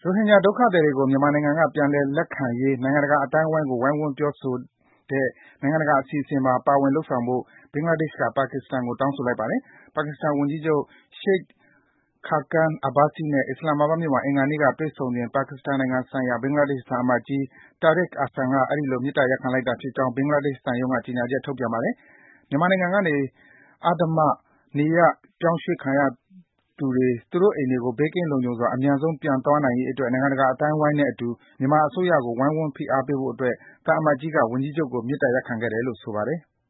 ရိုဟင်ဂျာဒုက္ခသည်တွေကို မြန်မာနိုင်ငံက ပြန်လည်လက်ခံရေး နိုင်ငံတကာအသိုင်းအဝိုင်းကို ဝိုင်းဝန်းပြောဆိုတဲ့ နိုင်ငံတကာအစီအစဉ်မှာ ပါဝင်လုပ်ဆောင်ဖို့ ဘင်္ဂလားဒေ့ရှ်က ပါကစ္စတန်ကို တောင်းဆိုလိုက်ပါတယ်။ ပါကစ္စတန်ဝန်ကြီးချုပ် Sheikh Khaqan Abbasi နဲ့ အစ္စလာမ်မာဘတ်မြို့မှာ အင်္ဂါနေ့က တွေ့ဆုံစဉ် ပါကစ္စတန်နိုင်ငံဆိုင်ရာ ဘင်္ဂလားဒေ့ရှ် သံအမတ်ကြီး Tarik Ahsan က အဲဒီလို မေတ္တာရပ်ခံလိုက်တာဖြစ်ကြောင်း ဘင်္ဂလားဒေ့ရှ်သံရုံးက ကြေညာချက် ထုတ်ပြန်ပါတယ်။ မြန်မာနိုင်ငံကနေ အဓမ္မ နေရပ်ရွှေ့ပြောင်းခံရသူတွေ သူတို့အိမ်တွေကို ဘေးကင်းလုံခြုံစွာ အမြန်ဆုံး ပြန်သွားနိုင်ရေးအတွက် နိုင်ငံတကာအသိုင်းအဝိုင်းနဲ့အတူ မြန်မာအစိုးရကို ဝိုင်းဝန်းဖိအားပေးဖို့အတွက် သံအမတ်ကြီးက ဝန်ကြီးချုပ်ကို မေတ္တာရပ်ခံခဲ့တယ်လို့ ဆိုပါတယ်။